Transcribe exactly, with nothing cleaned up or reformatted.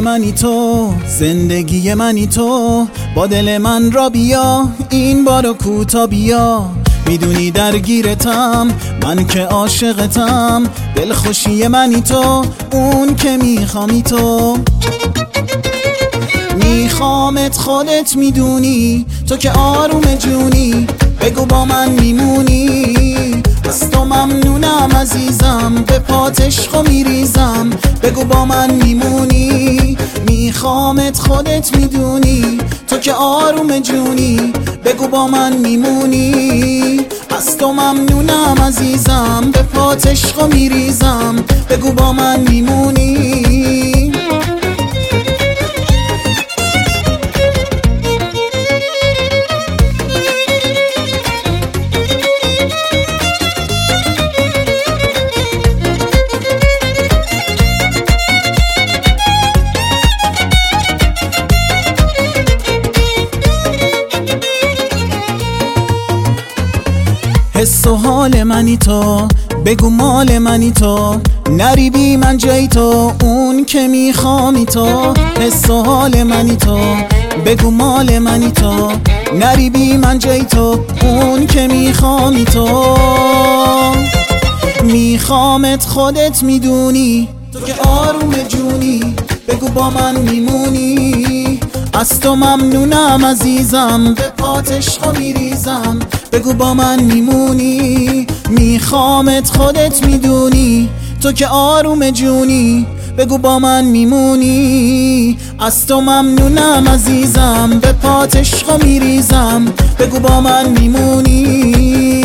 منی تو، زندگی منی تو، با دل من را بیا، این بارو کوتا بیا. میدونی درگیرتم، من که عاشقتم، دل خوشی منی تو، اون که میخوامی تو. میخوامت خودت میدونی، تو که آروم جونی، بگو با من میمونی. از تو ممنونم عزیزم، به پات عشقو میریزم، بگو با من میمونی. میخوامت خودت میدونی، تو که آروم جونی، بگو با من میمونی. از تو ممنونم عزیزم، به پات عشقو میریزم، بگو با من میمونی. حس و حال منی تو، بگو مال منی تو، نری بی من جای تو، اون که میخوامی تو. حس و حال منی تو، بگو مال منی تو، نری بی من جای تو، اون که میخوامی تو. میخوامت خودت میدونی، تو که آروم جونی، بگو با من میمونی. از تو ممنونم عزیزم، به پات عشقو میریزم، بگو با من میمونی. میخوامت خودت میدونی، تو که آروم جونی، بگو با من میمونی. از تو ممنونم عزیزم، به پات عشقو میریزم، بگو با من میمونی.